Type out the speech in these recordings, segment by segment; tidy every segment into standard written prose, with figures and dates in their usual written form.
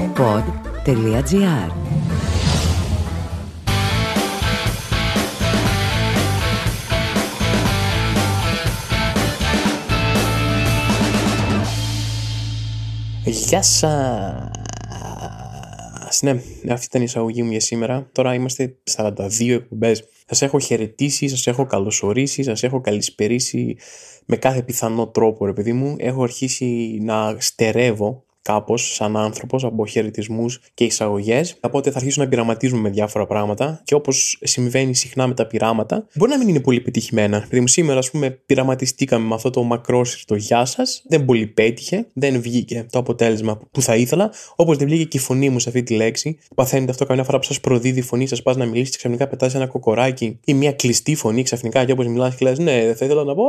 pod.gr. Γεια σας! Ναι, αυτή ήταν η εισαγωγή μου για σήμερα. Τώρα είμαστε 42 εκπομπές. Σας έχω χαιρετήσει, σας έχω καλωσορίσει, σας έχω καλησπερίσει με κάθε πιθανό τρόπο, ρε παιδί μου. Έχω αρχίσει να στερεύω κάπως σαν άνθρωπος από χαιρετισμούς και εισαγωγές. Οπότε θα αρχίσω να πειραματίζουμε με διάφορα πράγματα και όπως συμβαίνει συχνά με τα πειράματα, μπορεί να μην είναι πολύ πετυχημένα. Δηλαδή μου σήμερα, ας πούμε, πειραματιστήκαμε με αυτό το μακρόσυρτο γεια σας. Δεν πολύ πέτυχε, δεν βγήκε το αποτέλεσμα που θα ήθελα. Όπως δεν βγήκε και η φωνή μου σε αυτή τη λέξη. Παθαίνετε αυτό καμιά φορά που σας προδίδει η φωνή, σας πας να μιλήσετε και ξαφνικά πετάς ένα κοκοράκι ή μια κλειστή φωνή ξαφνικά και όπως μιλάς και λες ναι, δεν θα ήθελα να πω.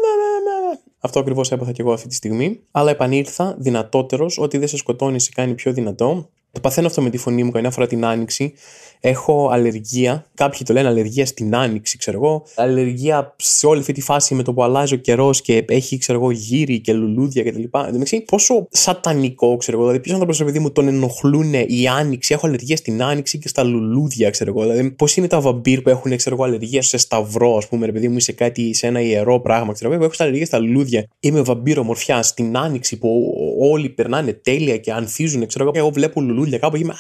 Αυτό ακριβώς έπαθα και εγώ αυτή τη στιγμή. Αλλά επανήλθα δυνατότερος, ότι δεν σε σκοτώνει, σε κάνει πιο δυνατό. Το παθαίνω αυτό με τη φωνή μου καμιά φορά την άνοιξη. Έχω αλλεργία. Κάποιοι το λένε αλλεργία στην άνοιξη, ξέρω εγώ. Αλλεργία σε όλη αυτή τη φάση με το που αλλάζει ο καιρός και έχει, ξέρω εγώ, γύρι και λουλούδια κτλ. Εντάξει, πόσο σατανικό, ξέρω εγώ. Δηλαδή, ποιο άνθρωπο, παιδί μου, τον ενοχλούν η άνοιξη. Έχω αλλεργία στην άνοιξη και στα λουλούδια, ξέρω εγώ. Δηλαδή, πώς είναι τα βαμπύρ που έχουν, ξέρω εγώ, αλλεργία σε σταυρό, α πούμε, ρε παιδί μου, ή σε κάτι, σε ένα ιερό πράγμα, ξέρω εγώ. Έχω αλλεργία στα λουλούδια. Είμαι βαμπύρο μορφιά στην άνοιξη που όλοι περνάνε τέλεια και ανθίζουν, ξέρω εγώ. Εγώ βλέπω λουλούδια κάπου και είμαι.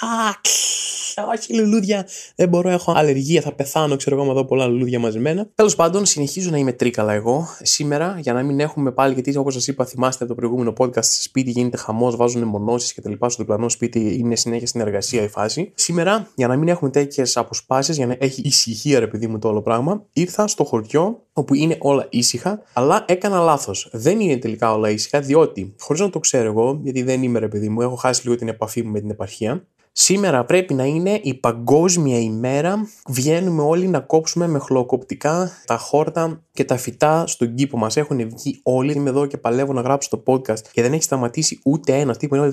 Όχι λουλούδια, δεν μπορώ, έχω αλλεργία, θα πεθάνω, ξέρω εγώ, με δω πολλά λουλούδια μαζεμένα. Τέλος πάντων, συνεχίζω να είμαι τρίκαλα εγώ. Σήμερα, για να μην έχουμε πάλι, γιατί όπως σας είπα, θυμάστε από το προηγούμενο podcast, σπίτι γίνεται χαμός, βάζουν μονώσεις και τα λοιπά. Στο διπλανό σπίτι είναι συνέχεια στην εργασία η φάση. Σήμερα, για να μην έχουμε τέτοιες αποσπάσεις, για να έχει ησυχία, ρε παιδί μου, το όλο πράγμα, ήρθα στο χωριό όπου είναι όλα ήσυχα, αλλά έκανα λάθος. Δεν είναι τελικά όλα ήσυχα, διότι, χωρίς να το ξέρω εγώ, γιατί δεν είμαι, ρε παιδί μου, έχω χάσει λίγο την επαφή μου με την επαρχία. Σήμερα πρέπει να είναι η παγκόσμια ημέρα. Βγαίνουμε όλοι να κόψουμε με χλωοκοπτικά τα χόρτα και τα φυτά στον κήπο μας. Έχουν βγει όλοι. Είμαι εδώ και παλεύω να γράψω το podcast και δεν έχει σταματήσει ούτε ένα. Τύπο είναι όλοι.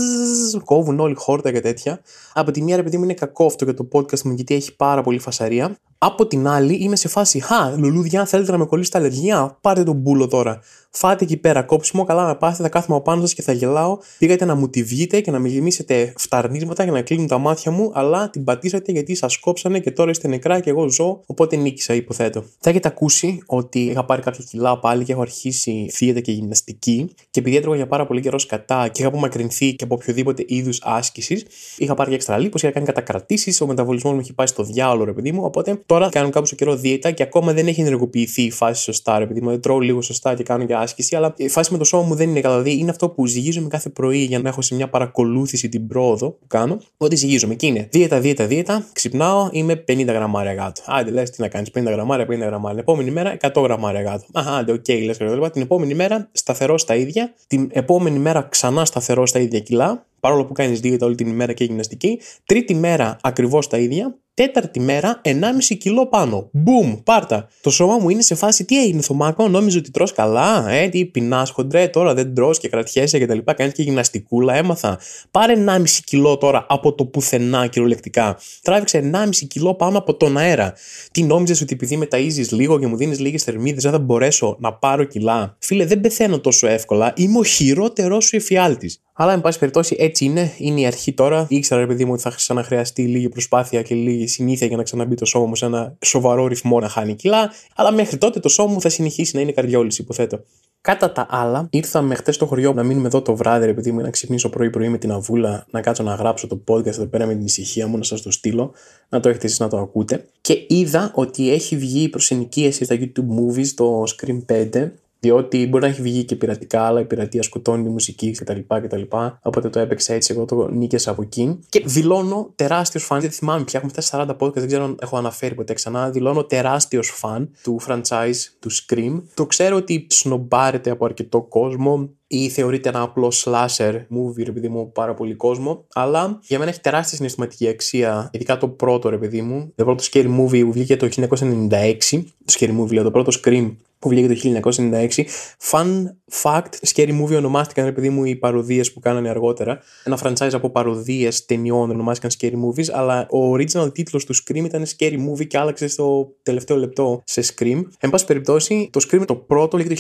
Κόβουν όλοι χόρτα και τέτοια. Από τη μία, ρε παιδί μου, είναι κακό αυτό για το podcast μου, γιατί έχει πάρα πολύ φασαρία. Από την άλλη, είμαι σε φάση. Λουλούδια, θέλετε να με κολλήσετε αλλεργία? Πάρτε τον μπούλο τώρα. Φάτε εκεί πέρα κόψιμο, καλά να πάθετε, θα κάθομαι από πάνω σας και θα γελάω. Πήγατε να μου τη βγείτε και να με γεμίσετε φταρνίσματα για να κλείνουν τα μάτια μου, αλλά την πατήσατε γιατί σας κόψανε και τώρα είστε νεκρά και εγώ ζω, οπότε νίκησα, υποθέτω. Θα έχετε ακούσει ότι είχα πάρει κάποια κιλά πάλι και έχω αρχίσει δίαιτα και γυμναστική. Και επειδή έτρωγα για πάρα πολύ καιρό σκατά και είχα απομακρυνθεί και από οποιοδήποτε είδους άσκησης, είχα πάρει και έξτρα λίπος, είχα κάνει κατακρατήσεις, ο μεταβολισμός μου είχε πάει στο διάολο, ρε παιδί μου. Οπότε τώρα κάνω κάποιο καιρό δίαιτα και ακόμα δεν έχει ενεργοποιηθεί η φάση σωστά, ρε παιδί μου. Δεν τρώω λίγο σωστά και κάνω και άσκηση, αλλά η φάση με το σώμα μου δεν είναι καλά. Δηλαδή είναι αυτό που ζυγίζομαι κάθε πρωί για να έχω σε μια παρακολούθηση την πρόοδο που κάνω. Ότι ζυγίζομαι και είναι δίαιτα, ξυπνάω, είμαι 50 γραμμάρια κάτω. Άντε, λες τι να κάνεις, 50 γραμμάρια. Την επόμενη μέρα 100 γραμμάρια κάτω. Άντε, οκ, λες και την επόμενη μέρα σταθερό στα ίδια. Την επόμενη μέρα ξανά σταθερό στα ίδια κιλά. Παρόλο που κάνεις δίαιτα όλη την ημέρα και γυμναστική. Τρίτη μέρα ακριβώς τα ίδια. Τέταρτη μέρα 1,5 κιλό πάνω. Μπουμ, πάρτα. Το σώμα μου είναι σε φάση τι έγινε, Θωμάκο, νόμιζε ότι τρως καλά. Τι πεινάς, χοντρέ, τώρα δεν τρως και κρατιέσαι και τα λοιπά. Κάνεις και γυμναστικούλα, έμαθα. Πάρε 1,5 κιλό τώρα από το πουθενά κυριολεκτικά. Τράβηξε 1,5 κιλό πάνω από τον αέρα. Τι νόμιζες ότι επειδή με ταΐζεις λίγο και μου δίνεις λίγες θερμίδες δεν θα μπορέσω να πάρω κιλά? Φίλε, δεν πεθαίνω τόσο εύκολα. Είμαι ο χειρότερός σου εφιάλτης. Αλλά, εν πάση περιπτώσει, έτσι είναι η αρχή τώρα. Ήξερα, ρε παιδί μου, ότι θα ξαναχρειαστεί λίγη προσπάθεια και λίγη συνήθεια για να ξαναμπεί το σώμα μου σε ένα σοβαρό ρυθμό να χάνει κιλά. Αλλά μέχρι τότε το σώμα μου θα συνεχίσει να είναι καρδιόλης, υποθέτω. Κατά τα άλλα, ήρθαμε χτες στο χωριό να μείνουμε εδώ το βράδυ, ρε παιδί μου, να ξυπνήσω πρωί-πρωί με την αβούλα, να κάτσω να γράψω το podcast εδώ πέρα με την ησυχία μου, να σας το στείλω, να το έχετε εσείς να το ακούτε. Και είδα ότι έχει βγει προς ενοικίαση στα YouTube Movies το Scream 5. Διότι μπορεί να έχει βγει και πειρατικά, αλλά η πειρατεία σκοτώνει τη μουσική κτλ. Οπότε το έπαιξα έτσι, εγώ το νίκησα από εκεί. Και δηλώνω τεράστιος φαν. Δεν θυμάμαι πια, έχουμε φτάσει 40 podcast, δεν ξέρω αν έχω αναφέρει ποτέ ξανά. Δηλώνω τεράστιος φαν του franchise του Scream. Το ξέρω ότι σνομπάρεται από αρκετό κόσμο ή θεωρείται ένα απλό slasher movie, ρε παιδί μου, πάρα πολύ κόσμο. Αλλά για μένα έχει τεράστια συναισθηματική αξία, ειδικά το πρώτο, ρε παιδί μου. Το πρώτο scary movie που βγήκε το 1996. Το scary movie, το πρώτο Scream που βγήκε το 1996. Φαν fact, Scary Movie ονομάστηκαν, επειδή μου, οι παροδίες που κάνανε αργότερα. Ένα franchise από παροδίες ταινιών ονομάστηκαν Scary Movies, αλλά ο original τίτλος του Scream ήταν Scary Movie και άλλαξε στο τελευταίο λεπτό σε Scream. Εν πάση περιπτώσει, το Scream το πρώτο λέγεται το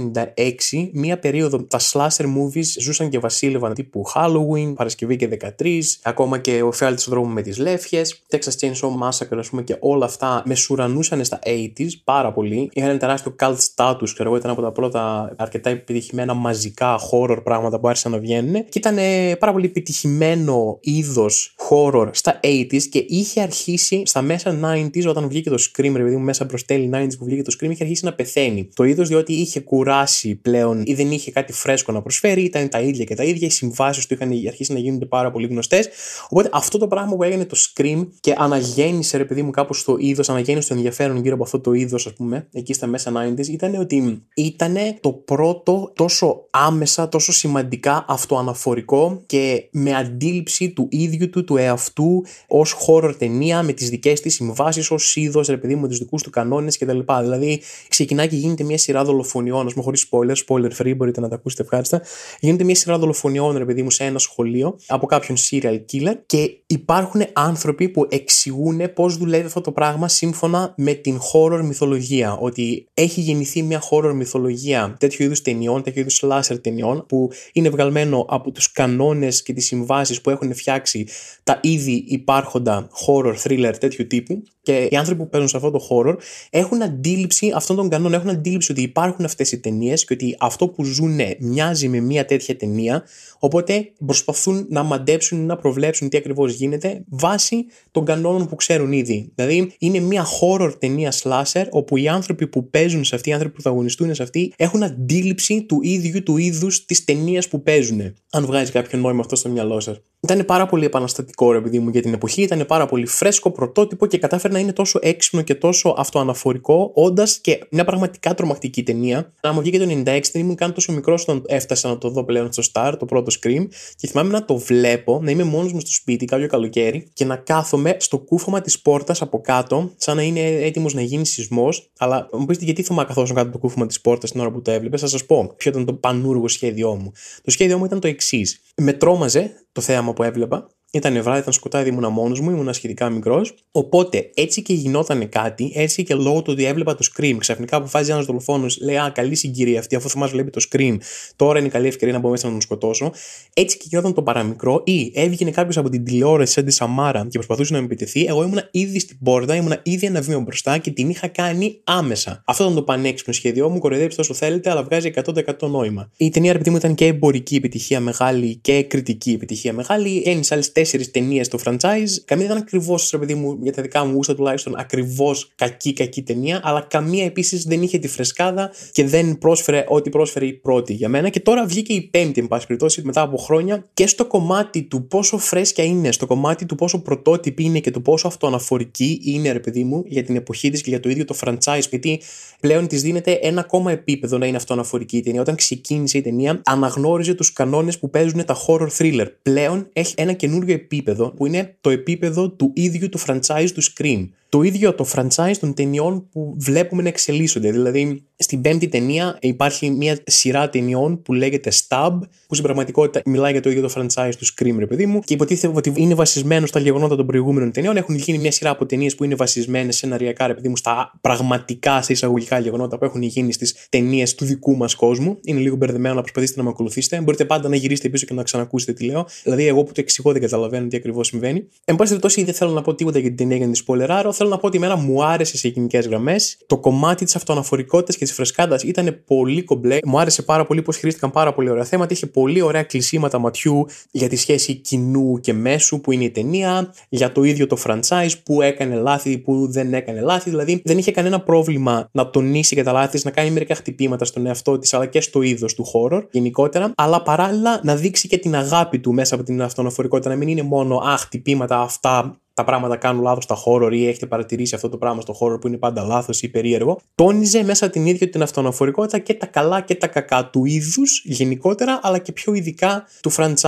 1996, μία περίοδο τα slasher movies ζούσαν και βασίλευαν, τύπου Halloween, Παρασκευή και 13, ακόμα και ο Εφιάλτης στον δρόμο με τις Λεύχες, Texas Chainsaw Massacre, ας πούμε, και όλα αυτά μεσουρανούσαν στα 80s πάρα πολύ. Είχαν ένα τεράστιο cult status, ξέρω εγώ, ήταν από τα πρώτα αρκετά επιτυχημένα μαζικά horror πράγματα που άρχισαν να βγαίνουν. Και ήταν πάρα πολύ επιτυχημένο είδος horror στα 80s και είχε αρχίσει στα μέσα 90s, όταν βγήκε το Scream, ρε παιδί μου, μέσα προς τέλη 90s που βγήκε το Scream, είχε αρχίσει να πεθαίνει. Το είδος, διότι είχε κουράσει πλέον ή δεν είχε κάτι φρέσκο να προσφέρει, ήταν τα ίδια και τα ίδια. Οι συμβάσεις του είχαν αρχίσει να γίνονται πάρα πολύ γνωστές. Οπότε αυτό το πράγμα που έγινε το Scream και αναγέννησε, ρε παιδί μου, κάπως το είδος, αναγέννησε το ενδιαφέρον γύρω από αυτό το είδος, ας πούμε, εκεί στα μέσα 90s, ήταν ότι ήταν το πρώτο τόσο άμεσα, τόσο σημαντικά αυτοαναφορικό και με αντίληψη του ίδιου του εαυτού ως horror ταινία, με τις δικές της συμβάσεις, ως είδος, ρε παιδί μου, με τους δικούς του κανόνες κτλ. Δηλαδή, ξεκινάει και γίνεται μια σειρά δολοφονιών, ας πούμε, χωρίς spoiler free, μπορείτε να τα ακούσετε ευχάριστα. Γίνεται μια σειρά δολοφονιών, ρε παιδί μου, σε ένα σχολείο από κάποιον serial killer και υπάρχουν άνθρωποι που εξηγούν πώς δουλεύει αυτό το πράγμα σύμφωνα με την horror μυθολογία. Ότι έχει γεννηθεί μια horror μυθολογία τέτοιου είδους ταινιών, τέτοιου είδους slasher ταινιών, που είναι βγαλμένο από τους κανόνες και τις συμβάσεις που έχουν φτιάξει τα ήδη υπάρχοντα horror thriller τέτοιου τύπου. Και οι άνθρωποι που παίζουν σε αυτό το horror έχουν αντίληψη αυτών των κανόνων, έχουν αντίληψη ότι υπάρχουν αυτές οι ταινίες και ότι αυτό που ζουνε μοιάζει με μια τέτοια ταινία. Οπότε προσπαθούν να μαντέψουν, να προβλέψουν τι ακριβώς γίνεται βάσει των κανόνων που ξέρουν ήδη. Δηλαδή, είναι μια horror ταινία slasher, όπου οι άνθρωποι που παίζουν σε αυτή, οι άνθρωποι που θα αγωνιστούν σε αυτή, έχουν αντίληψη του ίδιου του είδους της ταινίας που παίζουν. Αν βγάζει κάποιο νόημα αυτό στο μυαλό σας. Ήταν πάρα πολύ επαναστατικό, ρε παιδί μου, για την εποχή. Ήταν πάρα πολύ φρέσκο, πρωτότυπο και κατάφερε να είναι τόσο έξυπνο και τόσο αυτοαναφορικό, όντας και μια πραγματικά τρομακτική ταινία. Να μου βγήκε το 96, δεν ήμουν καν τόσο μικρός όταν έφτασα να το δω πλέον στο Star, το πρώτο Scream. Και θυμάμαι να το βλέπω, να είμαι μόνος μου στο σπίτι κάποιο καλοκαίρι και να κάθομαι στο κούφωμα της πόρτας από κάτω, σαν να είναι έτοιμος να γίνει σεισμός. Αλλά μου πείτε γιατί θα καθόσουν κάτω το κούφωμα της πόρτας την ώρα που το έβλεπε, θα σας πω ποιο ήταν το πανούργο σχέδιό μου. Το σχέδιό μου ήταν το εξής. Με τρόμαζε το θέαμα που έβλεπα. Ήταν βράδυ, ήταν σκοτάδι, ήμουνα μόνος μου, ήμουνα σχετικά μικρός. Οπότε έτσι και γινότανε κάτι, έτσι και λόγω του ότι έβλεπα το Scream, ξαφνικά αποφάσισε ένας δολοφόνος, λέει: Α, καλή συγκυρία αυτή, αφού θα μας βλέπει το Scream, τώρα είναι καλή ευκαιρία να μπω μέσα να τον σκοτώσω. Έτσι και γινόταν το παραμικρό, ή έβγαινε κάποιος από την τηλεόραση σαν τη Σαμάρα και προσπαθούσε να με επιτεθεί. Εγώ ήμουνα ήδη στην πόρτα, ήμουνα ήδη ένα βήμα μπροστά και την είχα κάνει άμεσα. Αυτό ήταν το πανέξυπνο σχέδιό μου, κοροϊδέψτε όσο θέλετε, αλλά βγάζει 100% νόημα. Η ταινία, επειδή μου ήταν και εμπορική επιτυχία μεγάλη και κριτική επιτυχία μεγάλη, γέννησε άλλες 4 ταινίες στο franchise. Καμία δεν ήταν ακριβώς, ρε παιδί μου, για τα δικά μου γούστα τουλάχιστον, ακριβώς κακή ταινία, αλλά καμία επίσης δεν είχε τη φρεσκάδα και δεν πρόσφερε ό,τι πρόσφερε η πρώτη για μένα. Και τώρα βγήκε η πέμπτη, εν πάση περιπτώσει, μετά από χρόνια, και στο κομμάτι του πόσο φρέσκια είναι, στο κομμάτι του πόσο πρωτότυπη είναι και του πόσο αυτοαναφορική είναι, ρε παιδί μου, για την εποχή της και για το ίδιο το franchise. Γιατί πλέον της δίνεται ένα ακόμα επίπεδο να είναι αυτοαναφορική η ταινία. Όταν ξεκίνησε η ταινία, αναγνώριζε τους κανόνες που παίζουν τα horror thriller. Πλέον έχει ένα καινούριο επίπεδο, που είναι το επίπεδο του ίδιου του franchise του Scream. Το ίδιο το franchise των ταινιών που βλέπουμε να εξελίσσονται. Δηλαδή, στην πέμπτη ταινία υπάρχει μια σειρά ταινιών που λέγεται Stab, που στην πραγματικότητα μιλάει για το ίδιο το franchise του Scream, ρε παιδί μου, και υποτίθεται ότι είναι βασισμένο στα γεγονότα των προηγούμενων ταινιών. Έχουν γίνει μια σειρά από ταινίες που είναι βασισμένες σεναριακά, ρε παιδί μου, στα πραγματικά, στα εισαγωγικά γεγονότα που έχουν γίνει στις ταινίες του δικού μας κόσμου. Είναι λίγο μπερδεμένο, να προσπαθήσετε να με ακολουθήσετε. Μπορείτε πάντα να γυρίσετε πίσω και να ξανακούσετε τι λέω. Δηλαδή, εγώ που το εξηγώ δεν καταλαβαίνω τι ακριβώς συμβαίνει. Εν πάση περιπτώσει, δεν θέλω να πω τίποτα για την ταινία για να τη σπολεράρω. Θέλω να πω ότι εμένα μου άρεσε σε γενικές γραμμές. Το κομμάτι της αυτοαναφορικότητας και της φρεσκάντας ήταν πολύ κομπλέ. Μου άρεσε πάρα πολύ πως χειρίστηκαν πάρα πολύ ωραία θέματα. Είχε πολύ ωραία κλεισίματα ματιού για τη σχέση κοινού και μέσου που είναι η ταινία, για το ίδιο το franchise, που έκανε λάθη, που δεν έκανε λάθη. Δηλαδή δεν είχε κανένα πρόβλημα να τονίσει και τα λάθη της, να κάνει μερικά χτυπήματα στον εαυτό της αλλά και στο είδος του horror γενικότερα. Αλλά παράλληλα να δείξει και την αγάπη του μέσα από την αυτοαναφορικότητα. Να μην είναι μόνο χτυπήματα αυτά. Τα πράγματα κάνουν λάθος στα horror ή έχετε παρατηρήσει αυτό το πράγμα στο horror που είναι πάντα λάθος ή περίεργο. Τόνιζε μέσα την ίδια την αυτοαναφορικότητα και τα καλά και τα κακά του είδους γενικότερα, αλλά και πιο ειδικά του franchise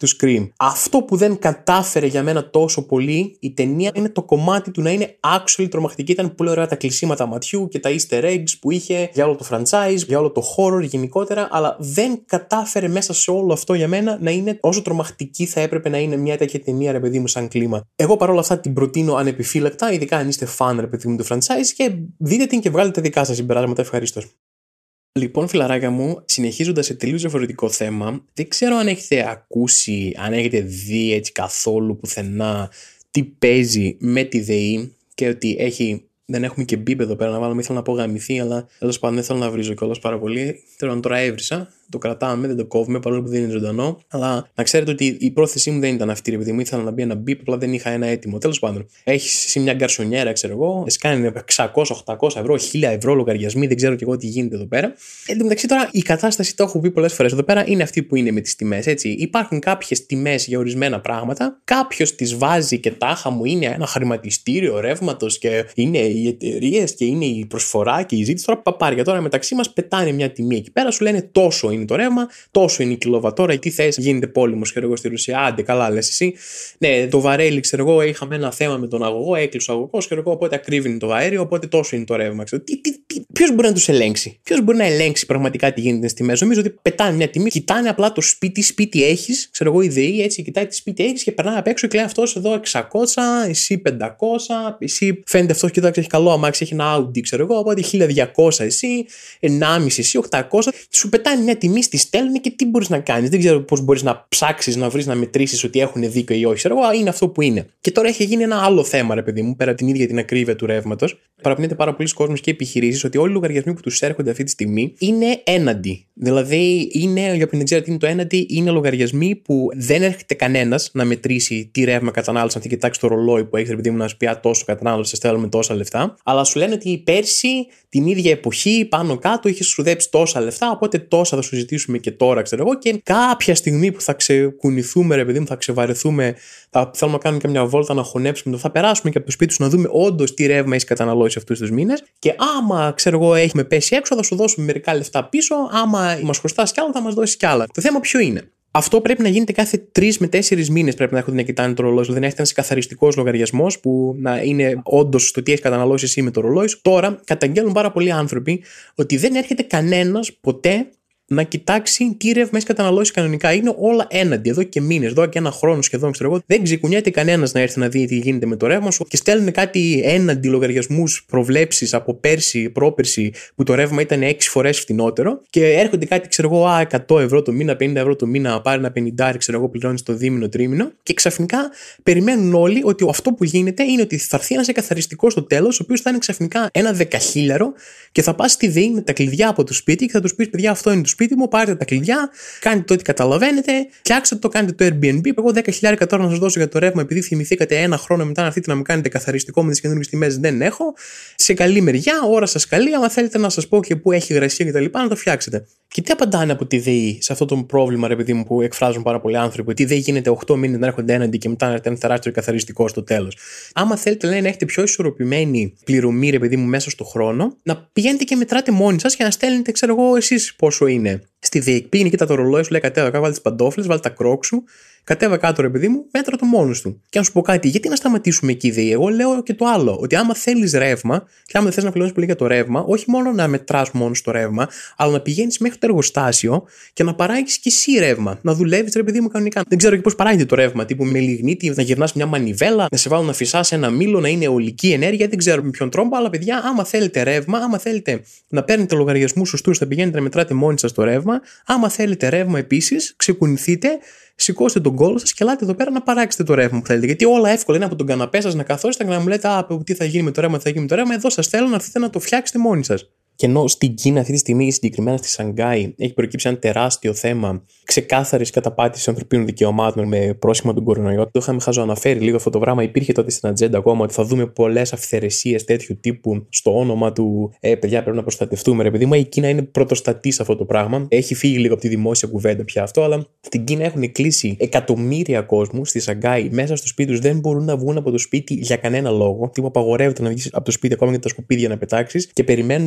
του Scream. Αυτό που δεν κατάφερε για μένα τόσο πολύ η ταινία είναι το κομμάτι του να είναι actually τρομακτική. Ήταν πολύ ωραία τα κλεισίματα ματιού και τα easter eggs που είχε για όλο το franchise, για όλο το horror γενικότερα, αλλά δεν κατάφερε μέσα σε όλο αυτό για μένα να είναι όσο τρομακτική θα έπρεπε να είναι μια τέτοια ταινία, ρε παιδί μου, σαν κλίμα. Εγώ παρόλα αυτά την προτείνω ανεπιφύλακτα, ειδικά αν είστε fan, ρε παιδί μου, του franchise, και δείτε την και βγάλετε δικά σας συμπεράσματα. Ευχαρίστως. Λοιπόν, φιλαράκια μου, συνεχίζοντας σε τελείως διαφορετικό θέμα, δεν ξέρω αν έχετε ακούσει, αν έχετε δει έτσι καθόλου πουθενά τι παίζει με τη ΔΕΗ και ότι δεν έχουμε και μπίπ εδώ πέρα να βάλουμε. Ήθελα να πω γαμηθεί, αλλά τέλος πάντων δεν θέλω να βρίζω κιόλας πάρα πολύ. Θέλω να τώρα έβρισα. Το κρατάμε, δεν το κόβουμε παρόλο που δεν είναι ζωντανό. Αλλά να ξέρετε ότι η πρόθεσή μου δεν ήταν αυτή, ρε παιδί μου. Ήθελα να μπει ένα μπίπ, απλά δεν είχα ένα έτοιμο. Τέλος πάντων, έχει εσύ μια γκαρσονιέρα, ξέρω εγώ, κάνει 600, 800 ευρώ, 1000 ευρώ λογαριασμοί, δεν ξέρω κι εγώ τι γίνεται εδώ πέρα. Εν τω μεταξύ τώρα η κατάσταση, το έχω πει πολλές φορές εδώ πέρα, είναι αυτή που είναι με τις τιμές. Έτσι. Υπάρχουν κάποιες τιμές για ορισμένα πράγματα. Κάποιος τις βάζει και τάχα μου είναι ένα χρηματιστήριο ρεύματος και είναι οι εταιρείες και είναι η προσφορά και η ζήτηση. Τώρα παπάρια τώρα μεταξύ μας πετάνε μια τιμή εκεί πέρα, σου λένε τόσο είναι το ρεύμα, τόσο είναι η κιλοβατόρα, τι θες, γίνεται πόλεμος, ξέρω εγώ, στη Ρωσία. Άντε, καλά λες εσύ. Ναι, το βαρέλι, ξέρω εγώ, είχαμε ένα θέμα με τον αγωγό, έκλεισε ο αγωγός, ξέρω εγώ, οπότε ακρίβει το αέριο, οπότε τόσο είναι το ρεύμα. Ποιος μπορεί να τους ελέγξει, ποιος μπορεί να ελέγξει πραγματικά τι γίνεται στις τιμές? Νομίζω ότι πετάνε μια τιμή, κοιτάνε απλά το σπίτι έχεις, ξέρω εγώ, η ΔΕΗ έτσι, κοιτάει τι σπίτι έχεις και περνάει απ' έξω και λέει αυτός εδώ 600, εσύ 500, εσύ φαίνεται αυτός και εδώ έχει καλό αμάξι, έχει ένα Audi, ξέρω εγώ, οπότε 1200 εσύ, 1,5 εσύ, 800. Σου πετάνε μια τιμή, στη στέλνουν και τι μπορείς να κάνεις? Δεν ξέρω πώς μπορείς να ψάξεις, να βρεις, να μετρήσεις ότι έχουν δίκιο ή όχι. Ξέρω εγώ, είναι αυτό που είναι. Και τώρα έχει γίνει ένα άλλο θέμα, ρε παιδί μου, πέρα από την ίδια την ακρίβεια του ρεύματος. Παραπονιέται πάρα πολλοί κόσμος και επιχειρήσεις ότι όλοι οι λογαριασμοί που τους έρχονται αυτή τη στιγμή είναι έναντι. Δηλαδή, για όποιον δεν ξέρει τι είναι το έναντι, είναι λογαριασμοί που δεν έρχεται κανένας να μετρήσει τι ρεύμα κατανάλωσε, αν κοιτάξει το ρολόι που έχει, ρε παιδί μου, να σου πει τόσο κατανάλωσε, στέλνουμε τόσα λεφτά. Αλλά σου λένε ότι πέρσι την ίδια εποχή πάνω κάτω είχε ξοδέψει τόσα λεφτά, οπότε τόσα θα σου ζητήσουμε και τώρα, ξέρω εγώ. Και κάποια στιγμή που θα ξεκουνηθούμε, ρε παιδί μου, θα ξεβαρεθούμε, θα θέλουμε να κάνουμε και μια βόλτα να χωνέψουμε, θα περάσουμε και από το σπίτι σου να δούμε όντως τι ρεύμα έχει καταναλώσει αυτούς τους μήνες. Και άμα, ξέρω εγώ, έχουμε πέσει έξω, θα σου δώσουμε μερικά λεφτά πίσω. Άμα μας χρωστάς κι άλλα, θα μας δώσεις κι άλλα. Το θέμα ποιο είναι? Αυτό πρέπει να γίνεται κάθε 3 με 4 μήνες. Πρέπει να έχετε να κοιτάνε το ρολόι σου. Δεν έχετε ένας καθαριστικός λογαριασμός που να είναι όντως το τι έχει καταναλώσει εσύ με το ρολόι σου. Τώρα καταγγέλνουν πάρα πολλοί άνθρωποι ότι δεν έρχεται κανένας ποτέ να κοιτάξει τι ρεύμα έχει καταναλώσει κανονικά. Είναι όλα έναντι εδώ και μήνες, εδώ και ένα χρόνο σχεδόν, ξέρω εγώ. Δεν ξεκουνιέται κανένας να έρθει να δει τι γίνεται με το ρεύμα σου και στέλνουν κάτι έναντι λογαριασμούς, προβλέψεις από πέρσι, πρόπερσι, που το ρεύμα ήταν 6 φορές φτηνότερο και έρχονται κάτι, ξέρω εγώ, 100 ευρώ το μήνα, 50 ευρώ το μήνα, πάρει ένα 50, ξέρω εγώ, πληρώνει το δίμηνο, τρίμηνο και ξαφνικά περιμένουν όλοι ότι αυτό που γίνεται είναι ότι θα έρθει ένας εκαθαριστικός στο τέλος, ο οποίος θα είναι ξαφνικά ένα 10.000 και θα πας στη ΔΕΗ με τα κλειδιά από το σπίτι και θα τους πεις: παιδιά, αυτό είναι το σπίτι μου, πάρτε τα κλειδιά, κάντε το ό,τι καταλαβαίνετε, φτιάξτε το, κάντε το Airbnb. Εγώ 10.000 τώρα να σας δώσω για το ρεύμα, επειδή θυμηθήκατε ένα χρόνο μετά να έρθετε να μου κάνετε καθαριστικό με τις καινούργιες τιμές. Δεν έχω. Σε καλή μεριά, ώρα σας καλή. Άμα θέλετε να σας πω και πού έχει υγρασία κτλ., να το φτιάξετε. Και τι απαντάνε από τη ΔΕΗ σε αυτό το πρόβλημα, ρε παιδί μου, που εκφράζουν πάρα πολλοί άνθρωποι, ότι δεν γίνεται 8 μήνες να έρχονται έναντι και μετά να έρθει ένα τεράστιο καθαριστικό στο τέλος. Άμα θέλετε, λέει, να έχετε πιο ισορροπημένη πληρωμή, ρε παιδί μου, μέσα στο χρόνο, να πηγαίνετε και μετράτε μόνοι σας και να στέλνετε, ξέρω εγώ, εσείς πόσο είναι. Στη ΔΕΗ πήγαινε και το ρολόι σου, λέει: κατέβα κάτω, βάλει τις παντόφλες, βάλει τα κρόκ σου, κατέβα κάτω, ρε παιδί μου, μέτρα το μόνος του. Και να σου πω κάτι, γιατί να σταματήσουμε εκεί, ΔΕΗ? Εγώ λέω και το άλλο, ότι άμα θέλεις ρεύμα, και άμα δεν θες να πληρώνεις πολύ για το ρεύμα, όχι μόνο να μετράς μόνο το ρεύμα, αλλά να πηγαίνεις μέχρι το εργοστάσιο και να παράγεις και εσύ ρεύμα. Να δουλεύεις, ρε παιδί μου, κανονικά. Δεν ξέρω και πώς παράγεται το ρεύμα, τύπου με λιγνίτη, να γυρνάς μια μανιβέλα, να σε βάλουν να φυσάς ένα μήλο, να είναι αιωλική ενέργεια, δεν ξέρω με ποιον τρόπο, αλλά παιδιά, άμα θέλετε ρεύμα, άμα θέλετε να παίρνετε λογαριασμούς σωστούς, θα πηγαίνετε να μετράτε μόνοι σας το ρεύμα. Άμα θέλετε ρεύμα επίσης, ξεκουνηθείτε, σηκώστε τον κόλλο σας και ελάτε εδώ πέρα να παράξετε το ρεύμα που θέλετε. Γιατί όλα εύκολα είναι από τον καναπέ σας να καθόσετε και να μου λέτε: τι θα γίνει με το ρεύμα, τι θα γίνει με το ρεύμα. Εδώ σας θέλω να έρθετε να το φτιάξετε μόνοι σας. Και ενώ στην Κίνα αυτή τη στιγμή, συγκεκριμένα στη Σανγκάη, έχει προκύψει ένα τεράστιο θέμα ξεκάθαρης καταπάτησης ανθρωπίνων δικαιωμάτων με πρόσχημα τον κορονοϊό. Το είχαμε χαζοαναφέρει λίγο αυτό το πράγμα. Υπήρχε τότε στην ατζέντα ακόμα ότι θα δούμε πολλές αυθαιρεσίες τέτοιου τύπου στο όνομα του παιδιά, πρέπει να προστατευτούμε, ρε παιδί μου. Η Κίνα είναι πρωτοστατή σε αυτό το πράγμα. Έχει φύγει λίγο από τη δημόσια κουβέντα πια αυτό, αλλά στην Κίνα έχουν κλείσει εκατομμύρια κόσμου στη Σανγκάη μέσα στο σπίτι του. Δεν μπορούν να βγουν από το σπίτι για κανένα λόγο. Τύπου απαγορεύεται να βγει από το σπίτι ακόμα και τα σκουπίδια να πετάξει και περιμένουν, υποτίθεται,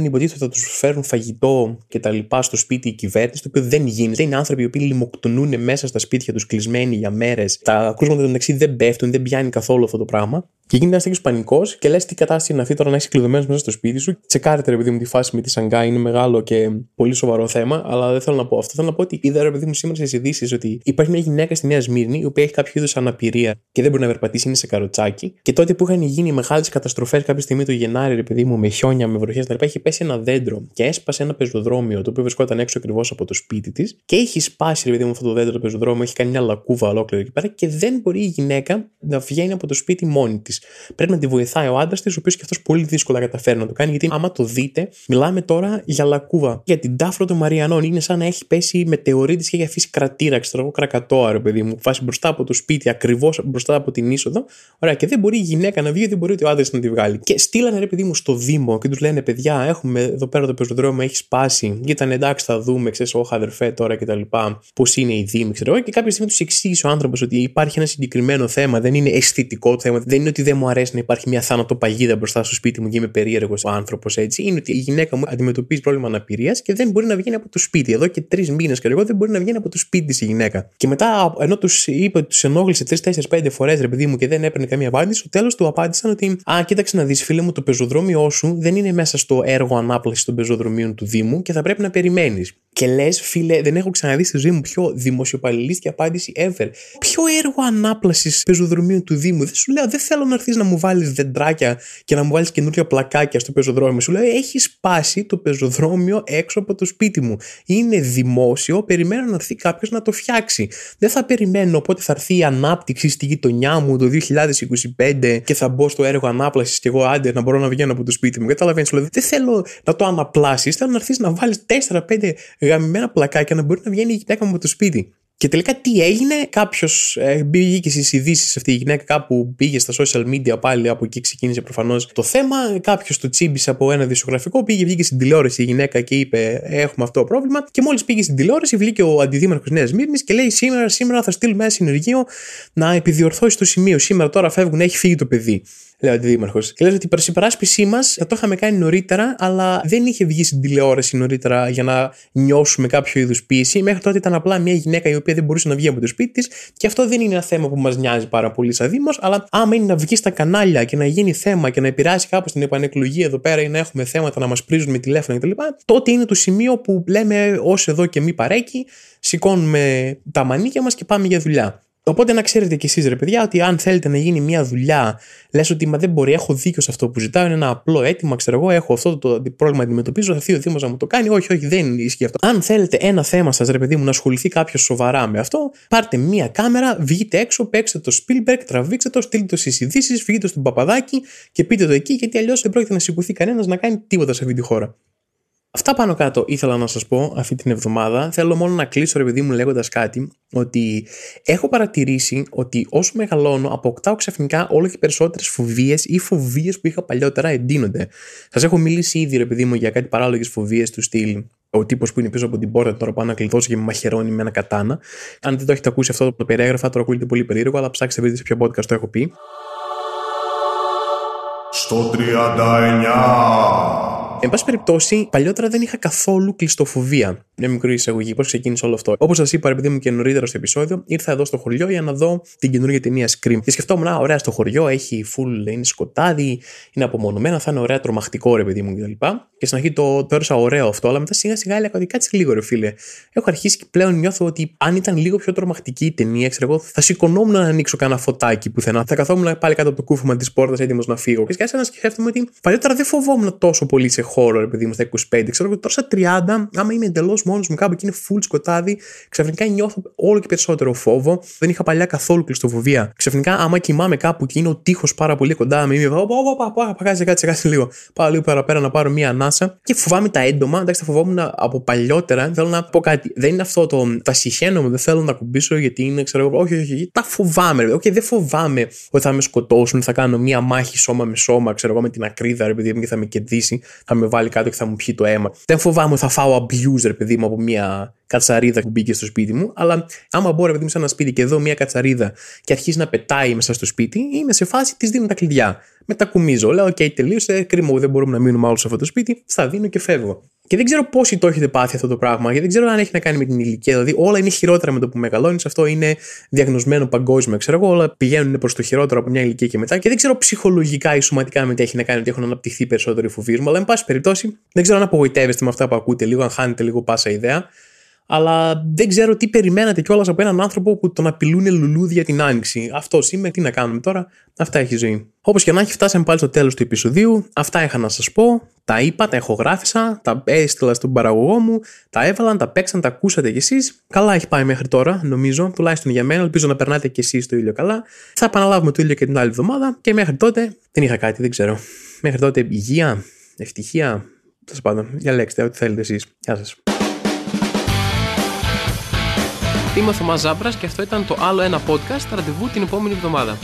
θα τους φέρουν φαγητό και τα λοιπά στο σπίτι η κυβέρνηση, το οποίο δεν γίνεται. Είναι άνθρωποι οι οποίοι λιμοκτονούν μέσα στα σπίτια τους κλεισμένοι για μέρες. Τα κρούσματα του μεταξύ δεν πέφτουν, δεν πιάνει καθόλου αυτό το πράγμα. Και γίνεται ένα τέτοιο πανικό και λες τι κατάσταση είναι αυτή τώρα να είσαι κλειδωμένος μέσα στο σπίτι σου. Τσεκάρετε, ρε παιδί μου, τη φάση με τη Σανγκάη, είναι μεγάλο και πολύ σοβαρό θέμα, αλλά δεν θέλω να πω αυτό. Θέλω να πω ότι είδα, ρε παιδί μου, σήμερα στις ειδήσεις ότι υπάρχει μια γυναίκα στη Νέα Σμύρνη η οποία έχει κάποιο είδους αναπηρία και δεν μπορεί να περπατήσει, είναι σε καροτσάκι. Και τότε που είχαν γίνει μεγάλες καταστροφές κάποια στιγμή το Γενάρη, ρε παιδί μου, με χιόνια, με βροχές κτλ., έχει πέσει ένα δέντρο και έσπασε ένα πεζοδρόμιο το οποίο βρισκόταν έξω ακριβώς από το σπίτι της και έχει σπάσει, ρε παιδί μου, αυτό το δέντρο το πεζοδρόμιο, έχει κάνει μια λακκούβα ολόκληρη εκεί πέρα και δεν μπορεί η γυναίκα να βγαίνει από το σπίτι μόνη της. Πρέπει να τη βοηθάει ο άντρας της, ο οποίος και αυτός πολύ δύσκολα καταφέρει να το κάνει, γιατί άμα το δείτε, μιλάμε τώρα για λακκούβα. Για την Τάφρο των Μαριανών είναι σαν να έχει πέσει μετεωρίτης και έχει αφήσει κρατήρα, ξέρω, Κρατόα, ρε παιδί μου, φάσει μπροστά από το σπίτι, ακριβώς μπροστά από την είσοδο. Ωραία, και δεν μπορεί η γυναίκα να βγει, δεν μπορεί ο άντρας να τη βγάλει. Και στείλανε, ρε παιδί μου, στο Δήμο και τους λένε: παιδιά, έχουμε εδώ πέρα το πεζοδρόμιο, έχει σπάσει. Και ήταν εντάξει, θα δούμε, ξέρεις, όχι αδερφέ τώρα κτλ. Πώς είναι οι Δήμοι, ξέρω. Και κάποια στιγμή τους εξήγησε ο άνθρωπος ότι υπάρχει ένα συγκεκριμένο θέμα, δεν είναι αισθητικό το θέμα, δεν είναι ότι δεν μου αρέσει να υπάρχει μια θάνατοπαγίδα μπροστά στο σπίτι μου και είμαι περίεργος ο άνθρωπος έτσι. Είναι ότι η γυναίκα μου αντιμετωπίζει πρόβλημα αναπηρίας και δεν μπορεί να βγαίνει από το σπίτι. Εδώ και 3 μήνες και εγώ δεν μπορεί να βγαίνει από το σπίτι της η γυναίκα. Και μετά, ενώ τους είπε ότι τους ενόχλησε 3, 4, 5 φορές, ρε παιδί μου, και δεν έπαιρνε καμία απάντηση, στο τέλος του απάντησαν ότι κοίταξε να δεις, φίλε μου, το πεζοδρόμιό σου δεν είναι μέσα στο έργο ανάπλασης των πεζοδρομίων του Δήμου και θα πρέπει να περιμένεις. Και λες, φίλε, δεν έχω ξαναδεί στη ζωή μου πιο δημοσιοπαλληλίστικη απάντηση ever. Ποιο έργο ανάπλασης πεζοδρομίων του Δήμου? Δεν σου λέω, δεν θέλω να έρθεις να μου βάλεις δεντράκια και να μου βάλεις καινούργια πλακάκια στο πεζοδρόμιο. Σου λέω, έχει σπάσει το πεζοδρόμιο έξω από το σπίτι μου. Είναι δημόσιο, περιμένω να έρθει κάποιος να το φτιάξει. Δεν θα περιμένω πότε θα έρθει η ανάπτυξη στη γειτονιά μου το 2025 και θα μπω στο έργο ανάπλασης και εγώ άντε να μπορώ να βγαίνω από το σπίτι μου. Καταλαβαίνεις, λέω, δεν θέλω να το αναπλάσεις, θέλω να έρθεις να βάλεις 4-5 γαμμένα πλακάκια να μπορεί να βγαίνει η γυναίκα μου από το σπίτι. Και τελικά τι έγινε? Κάποιος πήγε στις ειδήσεις, αυτή η γυναίκα κάπου πήγε στα social media, πάλι από εκεί ξεκίνησε προφανώς το θέμα. Κάποιος το τσίμπησε από ένα δημοσιογραφικό, βγήκε στην τηλεόραση η γυναίκα και είπε: έχουμε αυτό το πρόβλημα. Και μόλις πήγε στην τηλεόραση, βγήκε ο αντιδήμαρχος Νέας Σμύρνης και λέει: σήμερα θα στείλουμε ένα συνεργείο να επιδιορθώσει το σημείο. Σήμερα τώρα φεύγουν, έχει φύγει το παιδί. Λέει ο αντιδήμαρχος. Και λέει ότι η υπεράσπιση μας θα το είχαμε κάνει νωρίτερα, αλλά δεν είχε βγει στην τηλεόραση νωρίτερα για να νιώσουμε κάποιο είδους πίεση. Μέχρι τότε ήταν απλά μια γυναίκα η οποία δεν μπορούσε να βγει από το σπίτι της. Και αυτό δεν είναι ένα θέμα που μας νοιάζει πάρα πολύ σαν Δήμος. Αλλά άμα είναι να βγει στα κανάλια και να γίνει θέμα και να επηρεάσει κάπως την επανεκλογή εδώ πέρα ή να έχουμε θέματα να μας πρίζουν με τηλέφωνα κτλ., τότε είναι το σημείο που λέμε: ως εδώ και μη παρέκει, σηκώνουμε τα μανίκια μας και πάμε για δουλειά. Οπότε να ξέρετε κι εσείς, ρε παιδιά, ότι αν θέλετε να γίνει μια δουλειά, λες ότι μα δεν μπορεί, έχω δίκιο σε αυτό που ζητάω, είναι ένα απλό αίτημα, ξέρω εγώ, έχω αυτό το πρόβλημα να αντιμετωπίζω, θα έρθει ο Δήμος να μου το κάνει. Όχι, δεν ισχύει αυτό. Αν θέλετε ένα θέμα σας, ρε παιδί μου, να ασχοληθεί κάποιος σοβαρά με αυτό, πάρτε μια κάμερα, βγείτε έξω, παίξτε το Spielberg, τραβήξτε το, στείλτε το στις ειδήσεις, βγείτε στον Παπαδάκη και πείτε το εκεί, γιατί αλλιώς δεν πρόκειται να σηκωθεί κανένας να κάνει τίποτα σε αυτή τη χώρα. Αυτά πάνω κάτω ήθελα να σας πω αυτή την εβδομάδα. Θέλω μόνο να κλείσω, ρε παιδί μου, λέγοντας κάτι, ότι έχω παρατηρήσει ότι όσο μεγαλώνω αποκτάω ξαφνικά όλο και περισσότερες φοβίες ή φοβίες που είχα παλιότερα εντείνονται. Σας έχω μιλήσει ήδη, ρε παιδί μου, για κάτι παράλογες φοβίες του στυλ. Ο τύπος που είναι πίσω από την πόρτα τώρα πάνω να κλειδώσει και με μαχαιρώνει με ένα κατάνα. Αν δεν το έχετε ακούσει αυτό το περιέγραφα, τώρα ακούγεται πολύ περίεργο, αλλά ψάξτε βρείτε σε ποιο podcast το έχω πει. Στο 39. Εν πάση περιπτώσει, παλιότερα δεν είχα καθόλου κλειστοφοβία. Μια μικρή εισαγωγή, πώς ξεκίνησε όλο αυτό. Όπως σας είπα, επειδή μου και νωρίτερα στο επεισόδιο, ήρθα εδώ στο χωριό για να δω την καινούργια ταινία Scream. Και σκεφτόμουν, ωραία, στο χωριό έχει full, είναι σκοτάδι, είναι απομονωμένα, θα είναι ωραία, τρομακτικό, ρε παιδί μου κτλ. Και στην αρχή το έρωσα ωραίο αυτό, αλλά μετά σιγά σιγά έλεγα ότι κάτσε λίγο, ρε φίλε. Έχω αρχίσει και πλέον νιώθω ότι αν ήταν λίγο πιο τρομακτική η ταινία, ξέρω εγώ, θα σηκωνόμουν να ανοίξω κανένα φωτάκι πουθενά. Θα καθόμουν πάλι κάτω από το κούφωμα τη πόρτα έτοιμος να φύγω. Και σκέφτομαι να σκέφτομαι ότι παλιότερα δεν φοβόμουν τόσο πολύ σε χώρο, ρε παιδί μου, στα 25. Ξέρω εγώ, τώρα στα 30, άμα είμαι εντελώς μόνος μου κάπου και είναι full σκοτάδι, ξαφνικά νιώθω όλο και περισσότερο φόβο. Δεν είχα παλιά καθόλου κλειστοφοβία. Ξαφνικά, άμα κοιμάμαι κάπου και είναι ο τείχος πάρα πολύ κοντά με, είμαι κάτσε λίγο. Πάω λίγο παραπέρα να πάρω μία ανάσα και φοβάμαι τα έντομα. Εντάξει, τα φοβόμουν από παλιότερα. Θέλω να πω κάτι. Δεν είναι αυτό το τα συχαίνομαι, δεν θέλω να κουμπίσω γιατί είναι, ξέρω εγώ. Όχι. Τα φοβάμαι. Όχι, δεν φοβάμαι ότι θα με σκοτώσουν, θα κάνω μία μάχη σώμα με σώμα, ξέρω εγώ, με την ακρίδα, ρε παιδί μου, και θα με κερδίσει. Θα θα με βάλει κάτω και θα μου πιει το αίμα. Δεν φοβάμαι ότι θα φάω abuser, παιδί μου, από μια κατσαρίδα που μπήκε στο σπίτι μου. Αλλά άμα μπορεί, παιδί μου, σε ένα σπίτι και εδώ μια κατσαρίδα και αρχίζει να πετάει μέσα στο σπίτι, είμαι σε φάση, τη δίνω τα κλειδιά. Μετακουμίζω. Λέω: OK, τελείωσε. Κρίμα που δεν μπορούμε να μείνουμε όλους σε αυτό το σπίτι. Στα δίνω και φεύγω. Και δεν ξέρω πόσοι το έχετε πάθει αυτό το πράγμα, γιατί δεν ξέρω αν έχει να κάνει με την ηλικία. Δηλαδή, όλα είναι χειρότερα με το που μεγαλώνεις. Αυτό είναι διαγνωσμένο παγκόσμιο. Ξέρω εγώ, όλα πηγαίνουν προς το χειρότερο από μια ηλικία και μετά. Και δεν ξέρω ψυχολογικά ή σωματικά με τι έχει να κάνει, ότι έχουν αναπτυχθεί περισσότερο οι φοβίες μου. Αλλά, εν πάση περιπτώσει, δεν ξέρω αν απογοητεύεστε με αυτά που ακούτε λίγο, αν χάνετε λίγο πάσα ιδέα. Αλλά δεν ξέρω τι περιμένατε κιόλας από έναν άνθρωπο που τον απειλούν λουλούδια την άνοιξη. Αυτός είμαι, τι να κάνουμε τώρα, αυτά έχει η ζωή. Όπως και να έχει, φτάσαμε πάλι στο τέλος του επεισοδίου. Αυτά είχα να σας πω. Τα είπα, τα ηχογράφησα, τα έστειλα στον παραγωγό μου, τα έβαλαν, τα παίξαν, τα ακούσατε κι εσείς. Καλά έχει πάει μέχρι τώρα, νομίζω, τουλάχιστον για μένα. Ελπίζω να περνάτε κι εσείς το ίδιο καλά. Θα επαναλάβουμε το ίδιο και την άλλη εβδομάδα και μέχρι τότε δεν είχα κάτι, δεν ξέρω. Μέχρι τότε υγεία, ευτυχία, τέλος πάντων, διαλέξτε ό,τι θέλετε εσείς. Γεια σας. Είμαι ο Θωμάς Ζάμπρας και αυτό ήταν το Άλλο Ένα Podcast, ραντεβού την επόμενη εβδομάδα.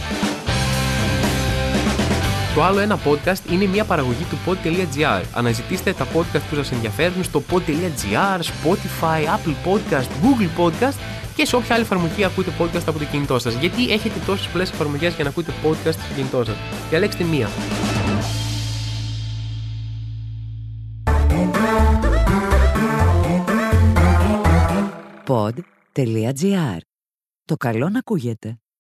Το Άλλο Ένα Podcast είναι μια παραγωγή του pod.gr. Αναζητήστε τα podcast που σας ενδιαφέρουν στο pod.gr, Spotify, Apple Podcast, Google Podcast και σε όποια άλλη εφαρμογή ακούτε podcast από το κινητό σας. Γιατί έχετε τόσες πολλές εφαρμογές για να ακούτε podcast στο κινητό σας? Διαλέξτε μία. Pod.gr. Το καλό να ακούγεται.